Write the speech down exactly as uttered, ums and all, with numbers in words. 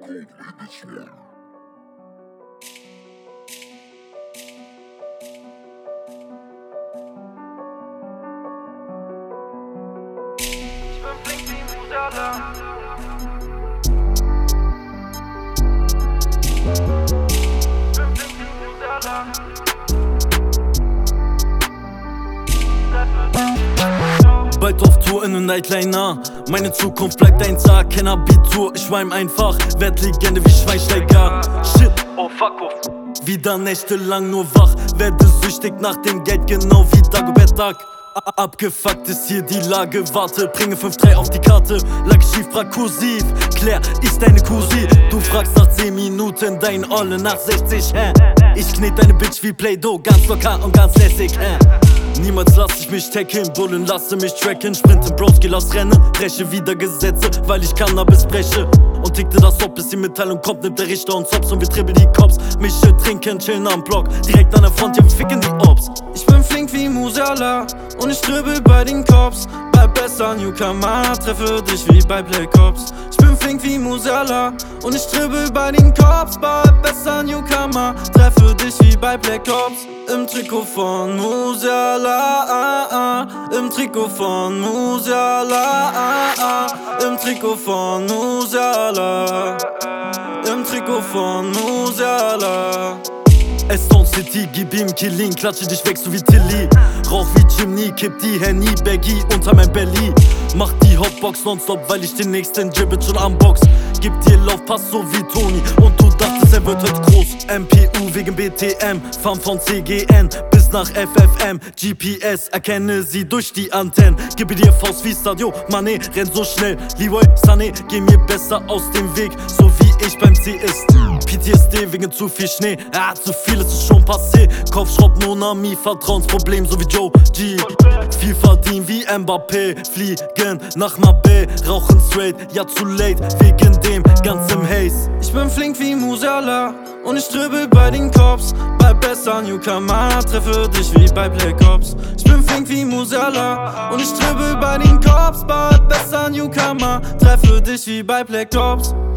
bin flink wie Musiala. Bin flink wie Musiala. Bald auf Tour in einem Nightliner. Meine Zukunft bleibt ein Tag, kein Abitur. Ich rhyme einfach, werd Legende wie Schweinsteiger. Shit, Oh fuck off. wieder nächtelang nur wach. Werde süchtig nach dem Geld, genau wie Dagobert Duck. Abgefuckt ist hier die Lage, warte, bringe fünf drei auf die Karte. Lag schief, frag kursiv, Claire ist deine Cousine. Du fragst nach zehn Minuten, dein Olle nach sechzig, hä? Ich knet deine Bitch wie Play-Doh, ganz locker und ganz lässig, hä? Niemals lass ich mich tackeln, Bullen lasse mich tracken. Sprinten, Broski, lass rennen, breche wieder Gesetze, weil ich Cannabis breche. Und tickte das ob, bis die Mitteilung kommt, nimmt der Richter uns hops und wir tribbeln die Cops. Mische, trinken, chillen am Block, direkt an der Front, ja wir ficken die Ops. Ich bin flink wie Musiala und ich dribbel bei den Cops. Bei besser Newcomer, treffe dich wie bei Black Ops. Ich bin flink wie Musiala und ich dribbel bei den Cops. Bei besser Newcomer, treffe dich wie bei Black Ops. Im Trikot von Musiala, ah, ah. Im Trikot von Musiala, ah, ah. Im Trikot von Musiala. Im Trikot von Musiala. Eston City, gib ihm Killing, klatsche dich weg so wie Tilly. Rauch wie Chimney, kipp die Henny, Baggy unter mein Belly. Mach die Hotbox nonstop, weil ich den nächsten Gibbet schon unbox. Gib dir Laufpass so wie Toni und du dachtest, er wird heute groß. M P U wegen B T M, fahren von C G N bis nach F F M. G P S, erkenne sie durch die Antennen. Gebe dir Faust wie Sadio, Mané, renn so schnell. Leroy Sané, geh mir besser aus dem Weg, so wie ich beim C S. P T S D wegen zu viel Schnee, ah, zu viel ist schon passé. Kaufschrott, Nonami, Vertrauensproblem, so wie Joe G. Viel verdienen wie Mbappé, fliegen nach Mabé, rauchen straight, ja zu late, wegen dem ganzen Haze. Ich bin flink wie Musiala und ich dribbel bei den Cops. Bei besser Newcomer, treffe dich wie bei Black Ops. Ich bin flink wie Musiala und ich dribbel bei den Cops. Bei besser Newcomer, treffe dich wie bei Black Ops.